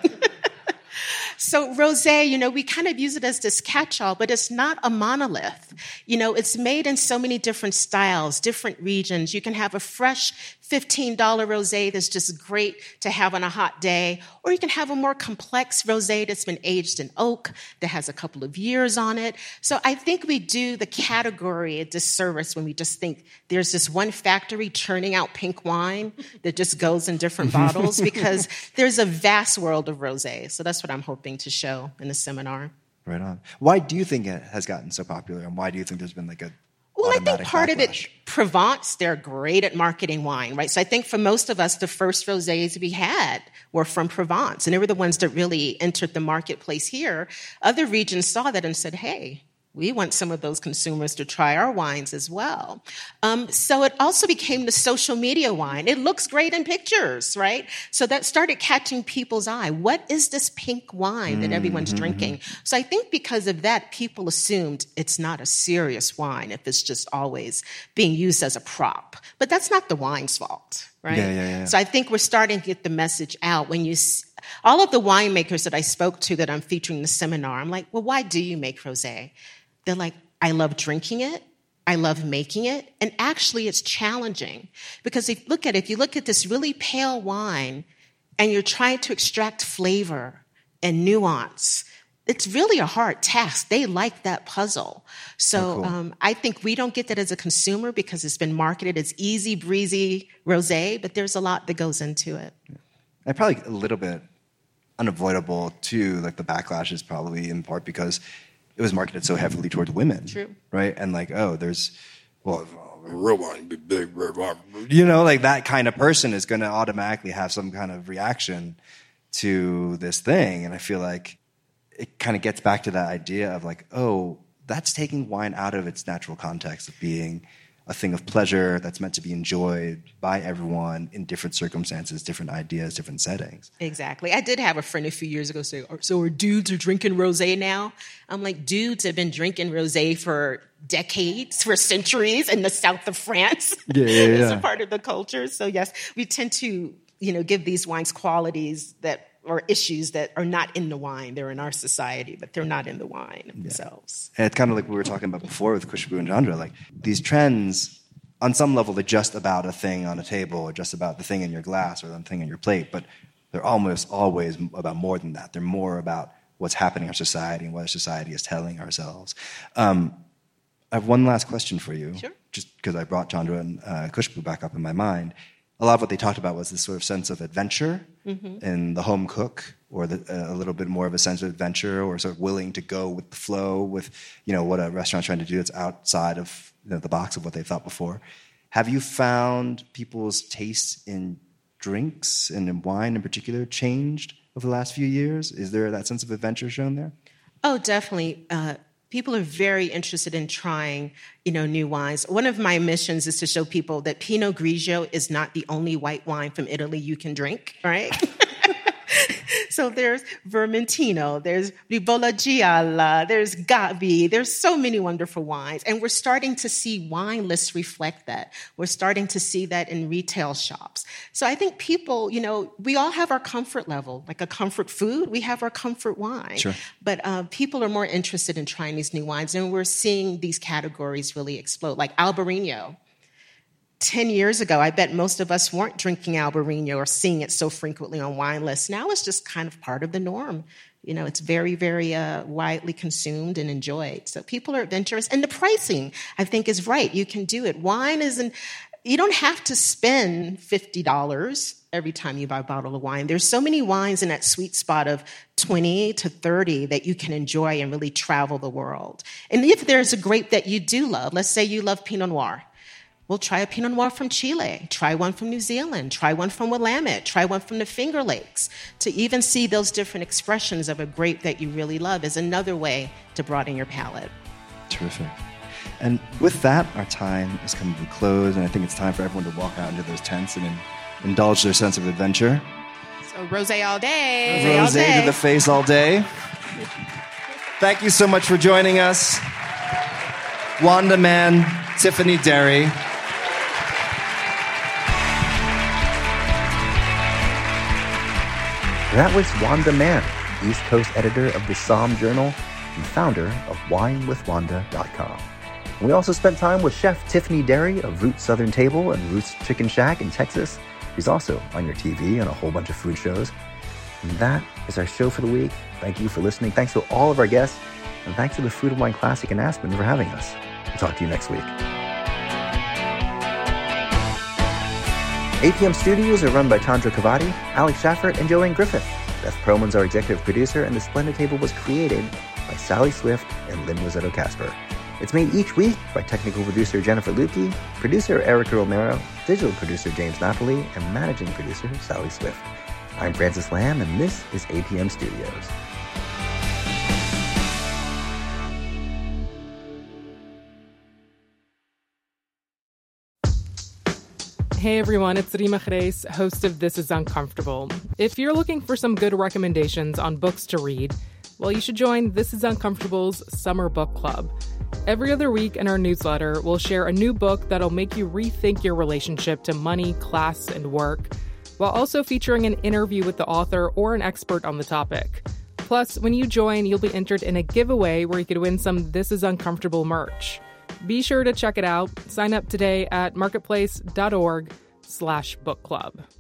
So rosé, you know, we kind of use it as this catch-all, but it's not a monolith. You know, it's made in so many different styles, different regions. You can have a fresh fifteen dollars rosé that's just great to have on a hot day, or you can have a more complex rosé that's been aged in oak, that has a couple of years on it. So I think we do the category a disservice when we just think there's this one factory churning out pink wine that just goes in different bottles, because there's a vast world of rosé. So that's what I'm hoping to show in the seminar. Right on. Why do you think it has gotten so popular, and why do you think there's been like a Well, I think automatic part of it, backlash? Provence, they're great at marketing wine, right? So I think for most of us, the first rosés we had were from Provence, and they were the ones that really entered the marketplace here. Other regions saw that and said, hey, we want some of those consumers to try our wines as well. Um, so it also became the social media wine. It looks great in pictures, right? So that started catching people's eye. What is this pink wine that everyone's Mm-hmm. drinking? So I think because of that, people assumed it's not a serious wine if it's just always being used as a prop. But that's not the wine's fault, right? Yeah, yeah, yeah. So I think we're starting to get the message out. When you see, all of the winemakers that I spoke to that I'm featuring in the seminar, I'm like, well, why do you make rosé? They're like, I love drinking it. I love making it. And actually, it's challenging. Because if you look at it, if you look at this really pale wine and you're trying to extract flavor and nuance, it's really a hard task. They like that puzzle. So Oh, cool. um, I think we don't get that as a consumer because it's been marketed as easy breezy rosé, but there's a lot that goes into it. And probably a little bit unavoidable too. Like the backlash is probably in part because it was marketed so heavily towards women. True. Right? And like, oh, there's, well, real wine, big, big, red wine. You know, like that kind of person is going to automatically have some kind of reaction to this thing. And I feel like it kind of gets back to that idea of like, oh, that's taking wine out of its natural context of being a thing of pleasure that's meant to be enjoyed by everyone in different circumstances, different ideas, different settings. Exactly. I did have a friend a few years ago say, so are dudes are drinking rosé now? I'm like, dudes have been drinking rosé for decades, for centuries in the south of France. Yeah, yeah, It's yeah. a part of the culture. So yes, we tend to, you know, give these wines qualities that or issues that are not in the wine. They're in our society, but they're not in the wine themselves. And it's kind of like we were talking about before with Khushbu and Chandra. Like these trends, on some level, they're just about a thing on a table or just about the thing in your glass or the thing in your plate. But they're almost always about more than that. They're more about what's happening in our society and what our society is telling ourselves. Um, I have one last question for you. Sure. Just because I brought Chandra and uh, Khushbu back up in my mind. a lot of what they talked about was this sort of sense of adventure mm-hmm. in the home cook, or the, uh, a little bit more of a sense of adventure, or sort of willing to go with the flow with, you know, what a restaurant's trying to do that's outside of, you know, the box of what they thought before. Have you found people's tastes in drinks and in wine in particular changed over the last few years? Is there that sense of adventure shown there? Oh, definitely. Uh, people are very interested in trying, you know, new wines. One of my missions is to show people that Pinot Grigio is not the only white wine from Italy you can drink, right? So there's Vermentino, there's Ribolla Gialla, there's Gabbi, there's so many wonderful wines. And we're starting to see wine lists reflect that. We're starting to see that in retail shops. So I think people, you know, we all have our comfort level, like a comfort food, we have our comfort wine. Sure. But uh, people are more interested in trying these new wines, and we're seeing these categories really explode, like Albarino. Ten years ago, I bet most of us weren't drinking Albarino or seeing it so frequently on wine lists. Now it's just kind of part of the norm. You know, it's very, very uh, widely consumed and enjoyed. So people are adventurous. And the pricing, I think, is right. You can do it. Wine isn't, you don't have to spend fifty dollars every time you buy a bottle of wine. There's so many wines in that sweet spot of twenty to thirty that you can enjoy and really travel the world. And if there's a grape that you do love, let's say you love Pinot Noir. Well, try a Pinot Noir from Chile, try one from New Zealand, try one from Willamette, try one from the Finger Lakes. To even see those different expressions of a grape that you really love is another way to broaden your palate. Terrific. And with that, our time is coming to a close, and I think it's time for everyone to walk out into those tents and in, indulge their sense of adventure. So rosé all day. Rosé, all day. to the face all day. Thank you so much for joining us. Wanda Mann, Tiffany Derry. That was Wanda Mann, East Coast editor of the Somm Journal and founder of wine with wanda dot com. We also spent time with Chef Tiffany Derry of Roots Southern Table and Roots Chicken Shack in Texas. She's also on your T V and a whole bunch of food shows. And that is our show for the week. Thank you for listening. Thanks to all of our guests. And thanks to the Food and Wine Classic in Aspen for having us. We'll talk to you next week. A P M Studios are run by Chandra Kavadi, Alex Schaffert, and Joanne Griffith. Beth Perlman's our executive producer, and The Splendid Table was created by Sally Swift and Lynn Rossetto Casper. It's made each week by technical producer Jennifer Lukey, producer Erica Romero, digital producer James Napoli, and managing producer Sally Swift. I'm Francis Lamb, and this is A P M Studios. Hey everyone, it's Rima Reis, host of This Is Uncomfortable. If you're looking for some good recommendations on books to read, well, you should join This Is Uncomfortable's Summer Book Club. Every other week in our newsletter, we'll share a new book that'll make you rethink your relationship to money, class, and work, while also featuring an interview with the author or an expert on the topic. Plus, when you join, you'll be entered in a giveaway where you could win some This Is Uncomfortable merch. Be sure to check it out. Sign up today at marketplace.org slash book club.